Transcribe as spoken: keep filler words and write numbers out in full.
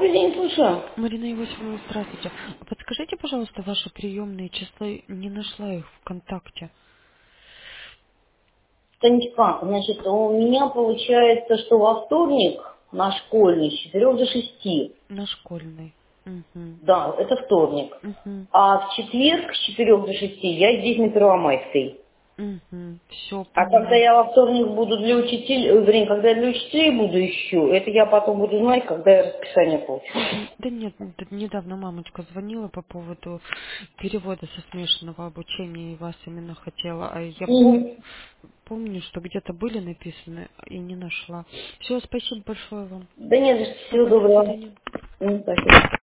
Добрый день, слушаю. Марина Иосифовна, здравствуйте. Подскажите, пожалуйста, ваши приемные числа. Не нашла их ВКонтакте. Танечка, значит, у меня получается, что во вторник на школьный с четырех до шести. На школьной. Угу. Да, это вторник. Угу. А в четверг с четырех до шести я здесь на Первомайской. Угу. Все, А когда поняла. я во вторник буду для учителей, э, вернее, когда я для учителей буду ищу, это я потом буду знать, когда я расписание получу. Мгм. Да нет, д- недавно мамочка звонила по поводу перевода со смешанного обучения и вас именно хотела. А я пом- Мгм. помню, что где-то были написаны и не нашла. Все, спасибо большое вам. Да нет, всего Ага, до доброго. свидания. М, Спасибо.